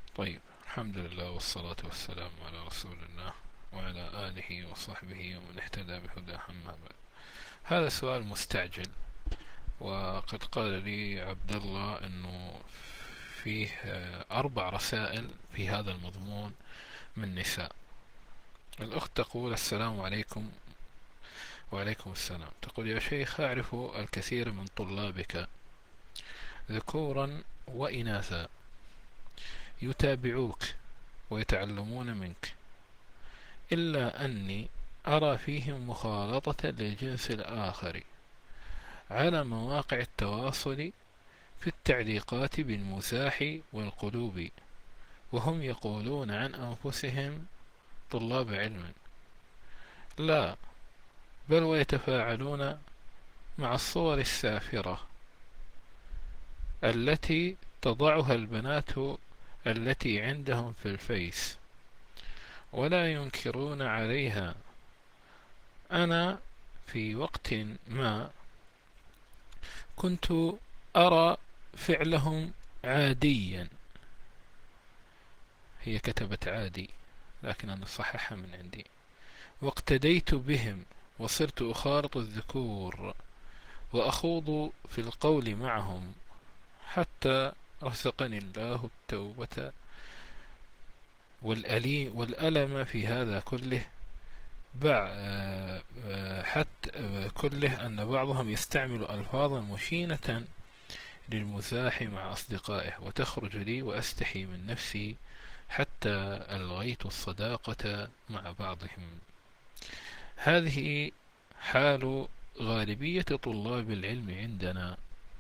طيب، الحمد لله والصلاة والسلام على رسول الله وعلى آله وصحبه ومن اهتدى بهداه، أما بعد. هذا سؤال مستعجل، وقد قال لي عبد الله أنه فيه 4 رسائل في هذا المضمون من نساء. الأخت تقول: السلام عليكم. وعليكم السلام. تقول: يا شيخ، أعرف الكثير من طلابك ذكورا وإناثا يتابعوك ويتعلمون منك، إلا أني أرى فيهم مخالطة للجنس الآخر على مواقع التواصل في التعليقات بالمزاح والقلوب، وهم يقولون عن أنفسهم طلاب علم، لا بل ويتفاعلون مع الصور السافرة التي تضعها البنات التي عندهم في الفيس، ولا ينكرون عليها. أنا في وقت ما كنت أرى فعلهم عاديا. هي كتبت عادي، لكن أنا صححها من عندي. واقتديت بهم وصرت أخالط الذكور وأخوض في القول معهم، حتى رزقني الله التوبة والألم في هذا كله. حتى كله أن بعضهم يستعمل ألفاظا مشينة للمزاح مع أصدقائه، وتخرج لي وأستحي من نفسي، حتى ألغيت الصداقة مع بعضهم. هذه حال غالبية طلاب العلم عندنا.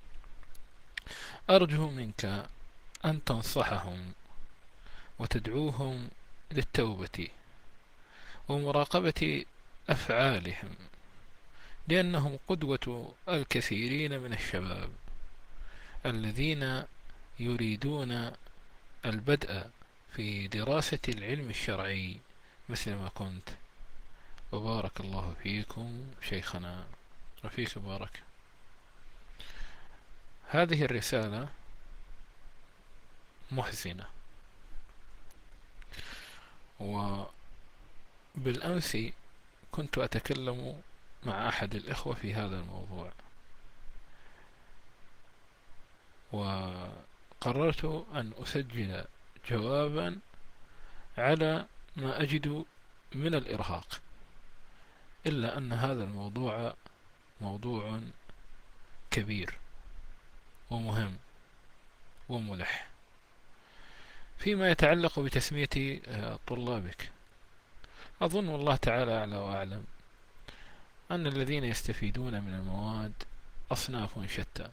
أرجو منك أن تنصحهم وتدعوهم للتوبة ومراقبة أفعالهم، لأنهم قدوة الكثيرين من الشباب الذين يريدون البدء في دراسة العلم الشرعي مثل ما كنت. وبارك الله فيكم شيخنا. وفيك بارك. هذه الرسالة محزنة، وبالأمس كنت أتكلم مع أحد الإخوة في هذا الموضوع، وقررت أن أسجل جوابا على ما أجد من الإرهاق، إلا أن هذا الموضوع موضوع كبير ومهم وملح فيما يتعلق بتسمية طلابك. أظن والله تعالى أعلى وأعلم أن الذين يستفيدون من المواد أصناف شتى،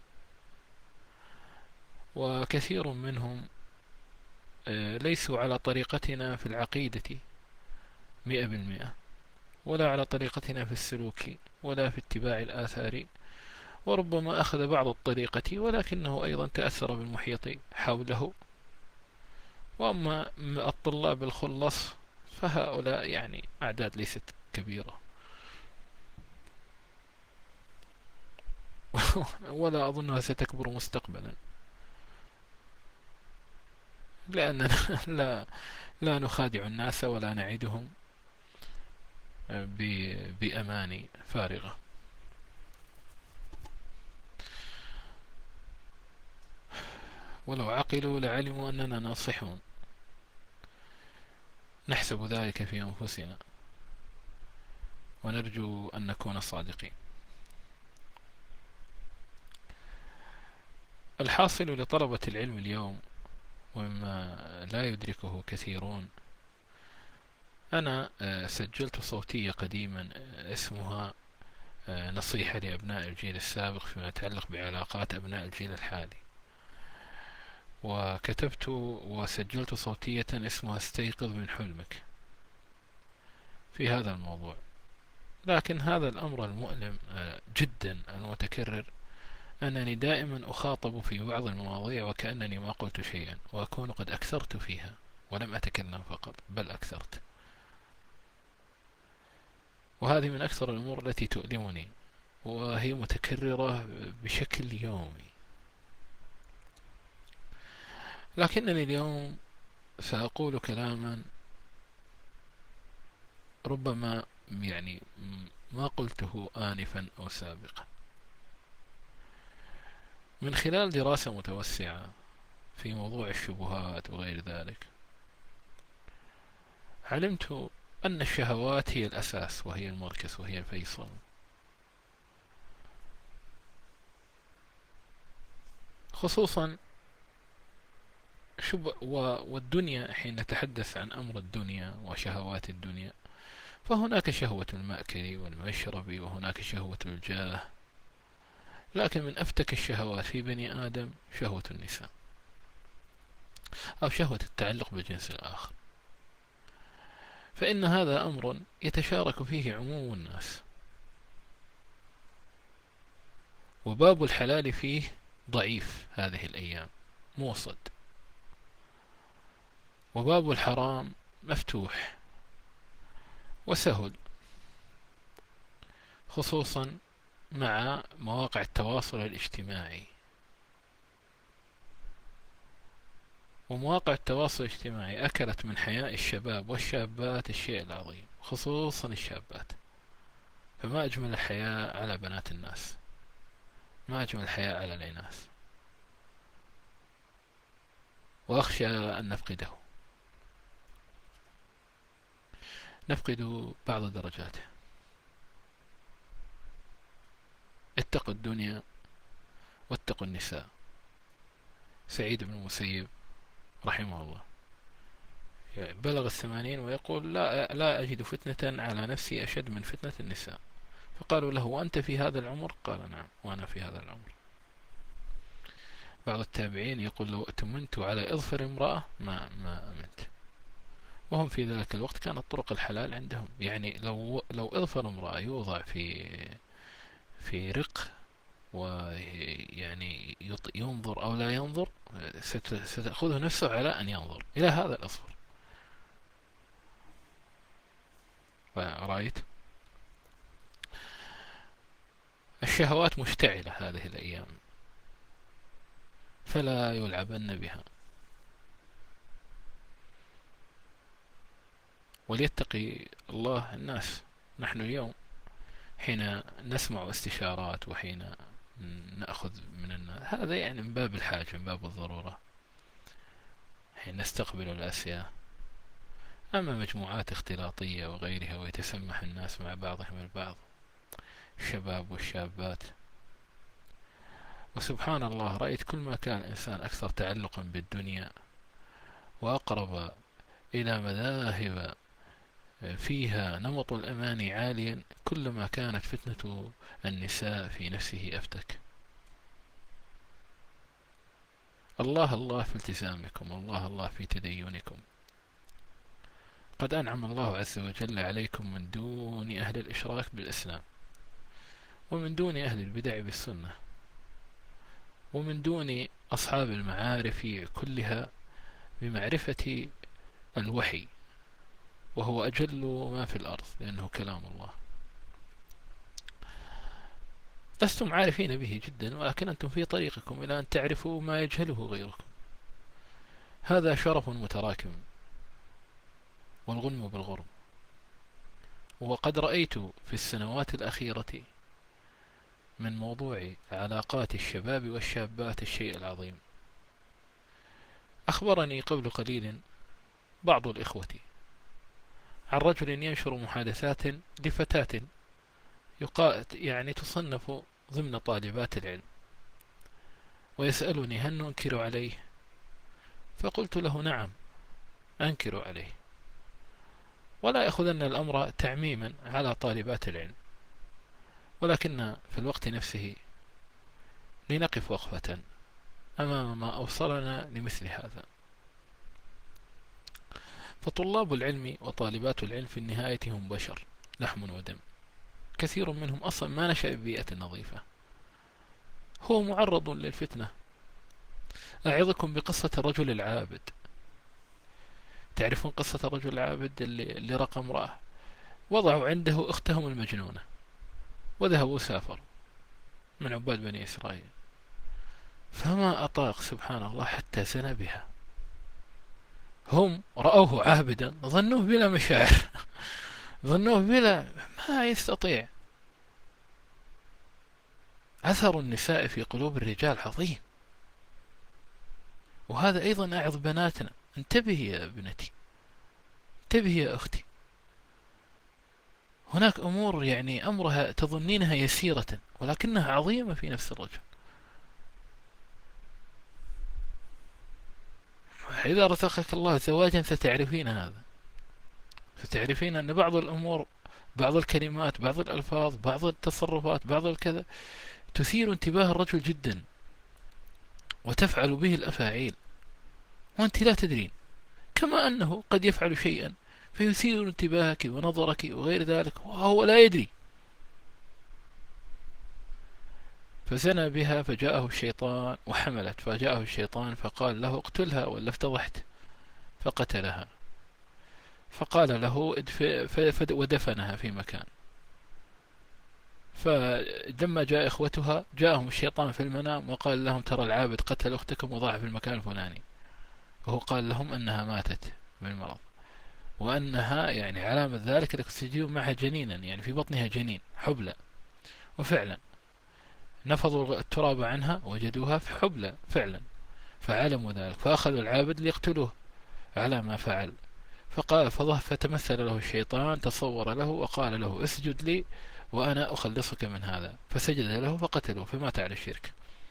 وكثير منهم ليسوا على طريقتنا في العقيدة 100%، ولا على طريقتنا في السلوك، ولا في اتباع الآثار، وربما أخذ بعض الطريقة ولكنه أيضا تأثر بالمحيط حوله. وأما الطلاب الخلص فهؤلاء يعني أعداد ليست كبيرة، ولا أظنها ستكبر مستقبلا، لأننا لا لا نخادع الناس ولا نعدهم بأماني فارغة. ولو عقلوا لعلموا أننا ناصحون، نحسب ذلك في أنفسنا ونرجو أن نكون صادقين. الحاصل لطلبة العلم اليوم، ومما لا يدركه كثيرون، أنا سجلت صوتية قديما اسمها نصيحة لأبناء الجيل السابق فيما يتعلق بعلاقات أبناء الجيل الحالي، وكتبت وسجلت صوتية اسمها استيقظ من حلمك في هذا الموضوع. لكن هذا الأمر المؤلم جدا المتكرر أنني دائما أخاطب في بعض المواضيع وكأنني ما قلت شيئا، وأكون قد أكثرت فيها ولم أتكلم فقط بل أكثرت. وهذه من أكثر الأمور التي تؤلمني، وهي متكررة بشكل يومي. لكنني اليوم سأقول كلاما ربما يعني ما قلته آنفا أو سابقا. من خلال دراسة متوسعة في موضوع الشبهات وغير ذلك، علمت أن الشهوات هي الأساس وهي المركز وهي الفيصل. خصوصا والدنيا، حين نتحدث عن أمر الدنيا وشهوات الدنيا، فهناك شهوة المأكل والمشرب، وهناك شهوة الجاه، لكن من أفتك الشهوات في بني آدم شهوة النساء، أو شهوة التعلق بالجنس الآخر. فإن هذا أمر يتشارك فيه عموم الناس، وباب الحلال فيه ضعيف هذه الأيام، موصد، وباب الحرام مفتوح وسهل، خصوصا مع مواقع التواصل الاجتماعي. ومواقع التواصل الاجتماعي أكلت من حياء الشباب والشابات الشيء العظيم، خصوصا الشابات. فما أجمل الحياء على بنات الناس، ما أجمل الحياء على الإناث، وأخشى أن نفقد بعض درجاته. اتقوا الدنيا واتقوا النساء. سعيد بن المسيب رحمه الله بلغ 80 ويقول: لا أجد فتنة على نفسي أشد من فتنة النساء. فقالوا له: وأنت في هذا العمر؟ قال: نعم، وأنا في هذا العمر. بعض التابعين يقول: لو أتمنت على إظفر امرأة ما أمنت. وهم في ذلك الوقت كانت طرق الحلال عندهم، يعني لو إظفر امرأة يوضع في رق، ويعني ينظر أو لا ينظر، ستأخذه نفسه على أن ينظر إلى هذا الأصفر. رأيت الشهوات مشتعلة هذه الأيام، فلا يلعبن بها. وليتقي الله الناس. نحن اليوم حين نسمع استشارات وحين نأخذ من الناس، هذا يعني من باب الحاجة، من باب الضرورة، حين نستقبل الأسئلة. أما مجموعات اختلاطية وغيرها، ويتسمح الناس مع بعضهم البعض، الشباب والشابات، وسبحان الله، رأيت كل ما كان الإنسان أكثر تعلقا بالدنيا وأقرب إلى مذاهب فيها نمط الأماني عاليا، كلما كانت فتنة النساء في نفسه أفتك. الله الله في التزامكم، الله الله في تدينكم. قد أنعم الله عز وجل عليكم من دون أهل الإشراك بالإسلام، ومن دون أهل البدع بالسنة، ومن دون أصحاب المعارف كلها بمعرفة الوحي، وهو أجل ما في الأرض لأنه كلام الله. لستم عارفين به جدا، ولكن أنتم في طريقكم إلى أن تعرفوا ما يجهله غيركم. هذا شرف متراكم، والغنم بالغرم. وقد رأيت في السنوات الأخيرة من موضوع علاقات الشباب والشابات الشيء العظيم. أخبرني قبل قليل بعض الإخوة عن رجل ينشر محادثات لفتاة يعني تصنف ضمن طالبات العلم، ويسألني: هل ننكر عليه؟ فقلت له: نعم، أنكر عليه، ولا يأخذن الأمر تعميما على طالبات العلم، ولكن في الوقت نفسه لنقف وقفة أمام ما أوصلنا لمثل هذا. فطلاب العلم وطالبات العلم في النهاية هم بشر، لحم ودم. كثير منهم أصلا ما نشأ ببيئة نظيفة، هو معرض للفتنة. أعظكم بقصة الرجل العابد. تعرفون قصة الرجل العابد اللي رقى امرأة، وضعوا عنده أختهم المجنونة، وذهبوا سافروا من عباد بني إسرائيل، فما أطاق سبحان الله حتى زنى بها. هم رأوه عابدا ظنوه بلا مشاعر ظنوه بلا، ما يستطيع. أثر النساء في قلوب الرجال عظيم، وهذا أيضا أعظ بناتنا. انتبهي يا ابنتي، انتبهي يا أختي. هناك أمور يعني أمرها تظنينها يسيرة ولكنها عظيمة في نفس الرجل. إذا رزقك الله زواجا ستعرفين هذا، ستعرفين أن بعض الأمور، بعض الكلمات، بعض الألفاظ، بعض التصرفات، بعض الكذا تثير انتباه الرجل جدا وتفعل به الأفاعيل وأنت لا تدرين، كما أنه قد يفعل شيئا فيثير انتباهك ونظرك وغير ذلك وهو لا يدري. فزنى بها فجاءه الشيطان وحملت، فجاءه الشيطان فقال له اقتلها ولا افتضحت، فقتلها. فقال له ودفنها في مكان. فلما جاء إخوتها جاءهم الشيطان في المنام وقال لهم ترى العابد قتل أختكم وضاع في المكان الفلاني، وهو قال لهم أنها ماتت بالمرض، وأنها يعني علامة ذلك أنك تجدون معها جنينا، يعني في بطنها جنين حبلى. وفعلا نفضوا التراب عنها وجدوها في حبلى فعلا، فعلموا ذلك فأخذوا العابد ليقتلوه على ما فعل. فقال فتمثل له الشيطان، تصور له وقال له اسجد لي وأنا أخلصك من هذا، فسجد له فقتله فمات على الشرك.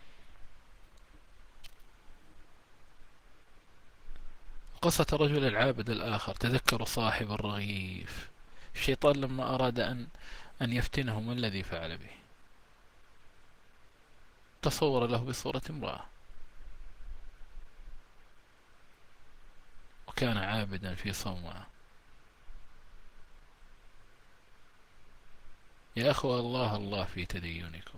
قصة الرجل العابد الآخر، تذكروا صاحب الرغيف. الشيطان لما أراد أن يفتنه ما الذي فعل به؟ تصور له بصورة امرأة وكان عابدا في صومعة. يا أخوة الله الله في تدينكم،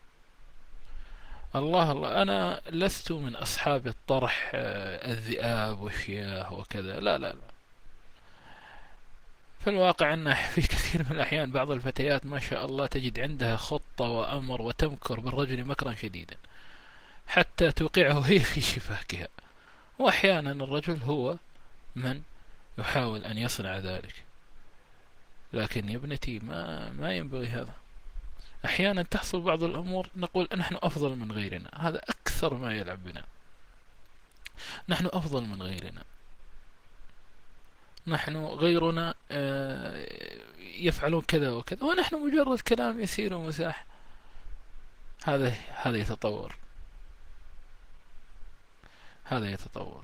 الله الله. أنا لست من أصحاب الطرح الذئاب والشياه وكذا، لا لا لا. في الواقع أن في كثير من الأحيان بعض الفتيات ما شاء الله تجد عندها خطة وأمر وتمكر بالرجل مكرا شديدا حتى توقعه هي في شفاكها، وأحيانا الرجل هو من يحاول أن يصنع ذلك. لكن يا ابنتي ما ينبغي هذا. أحيانا تحصل بعض الأمور نقول نحن أفضل من غيرنا، هذا أكثر ما يلعب بنا. نحن أفضل من غيرنا، نحن غيرنا يفعلون كذا وكذا ونحن مجرد كلام يسير ومزاح. هذا يتطور، هذا يتطور،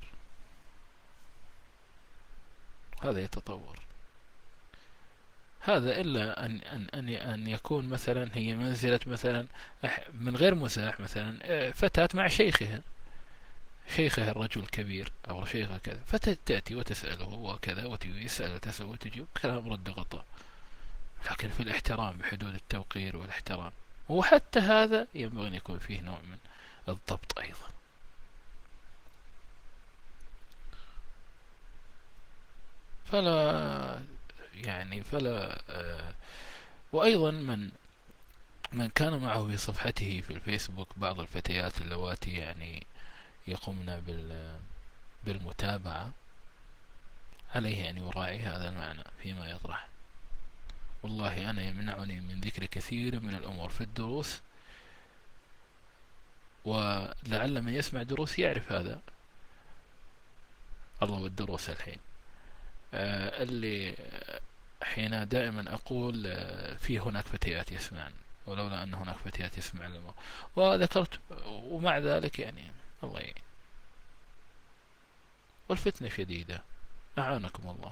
هذا يتطور. هذا إلا أن يكون مثلا هي منزلة مثلا من غير مزاح، مثلا فتاة مع شيخها الرجل الكبير أو شيخها كذا، فتأتي وتسأله وكذا ويسأل وتسأل وتجيب كلام رد غطاء، لكن في الاحترام بحدود التوقير والاحترام. وحتى هذا ينبغي أن يكون فيه نوع من الضبط أيضا. فلا يعني فلا وأيضا من كان معه في صفحته في الفيسبوك بعض الفتيات اللواتي يعني يقومن بالمتابعة، عليه أن يراعي هذا المعنى فيما يطرح. والله أنا يمنعني من ذكر كثير من الأمور في الدروس، ولعل من يسمع دروس يعرف هذا. الله بالدروس الحين اللي حين دائما أقول في هناك فتيات يسمعن، ولولا أن هناك فتيات يسمعن وذكرت، ومع ذلك يعني الله يعين. والفتنة شديدة، أعانكم الله.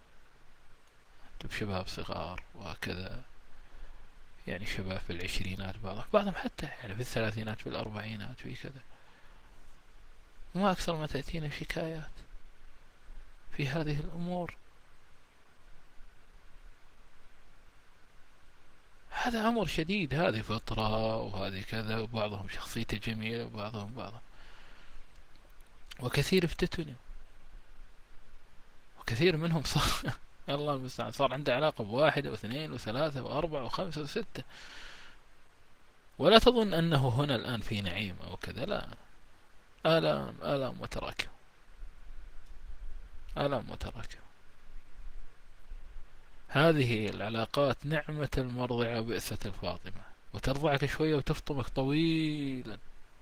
شباب صغار وكذا، يعني شباب في العشرينات، بعضهم حتى يعني في الثلاثينات في الأربعينات في كذا، وما أكثر ما تأتينا شكايات في هذه الأمور. هذا أمر شديد، هذه فطرة وهذه كذا، وبعضهم شخصيته جميلة وبعضهم وكثير افتتنوا، وكثير منهم صار الله المستعان صار عنده علاقة بواحدة واثنين وثلاثة وأربعة وخمسة وستة، ولا تظن أنه هنا الآن في نعيم أو كذا، لا، آلام آلام وتراكم. آلام متراكمة. هذه العلاقات نعمة المرضعة وبئسة الفاطمة، وترضعك شوية وتفطمك طويلا.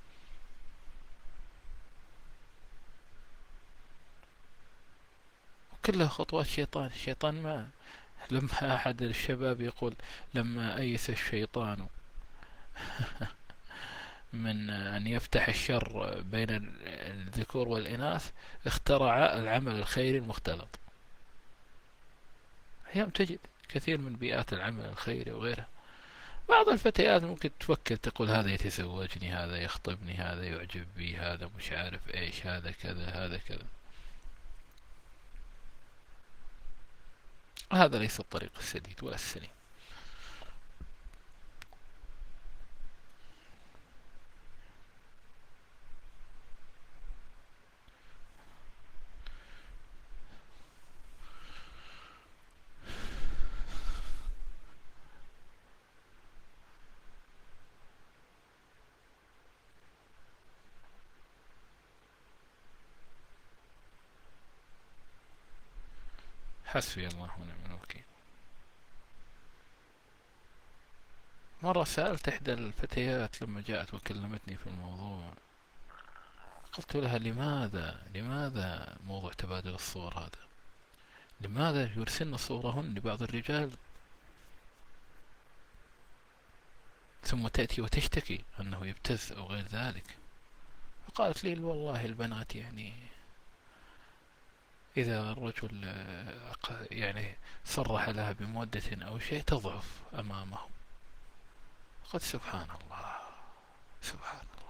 كلها خطوات شيطان. الشيطان ما لما أحد الشباب يقول: لما أيس الشيطان من أن يفتح الشر بين الذكور والإناث، اخترع العمل الخيري المختلط. أحيانا تجد كثير من بيئات العمل الخيري وغيرها، بعض الفتيات ممكن تفكر تقول: هذا يتزوجني، هذا يخطبني، هذا يعجب بي، هذا مش عارف ايش، هذا كذا، هذا كذا. هذا ليس الطريق السديد ولا السليم. حسبي الله ونعم الوكيل. مرة سألت إحدى الفتيات لما جاءت وكلمتني في الموضوع، قلت لها: لماذا موضوع تبادل الصور هذا؟ لماذا يرسلن صورهن لبعض الرجال ثم تأتي وتشتكي أنه يبتز أو غير ذلك؟ فقالت لي: والله البنات يعني إذا الرجل يعني صرح لها بمودة أو شيء تضعف أمامه. قد سبحان الله، سبحان الله،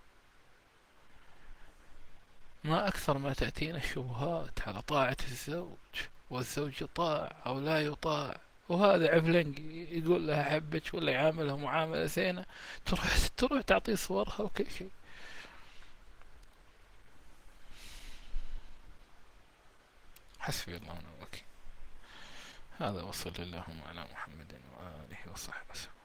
ما أكثر ما تأتينا الشبهات على طاعة الزوج، والزوج يطاع أو لا يطاع، وهذا عفلنج يقول لها أحبك ولا يعاملها معاملة زينة، تروح تعطيه صورها وكل شيء. حسبي الله ونعم الوكيل. هذا وصل اللهم على محمد وآله وصحبه وسلم.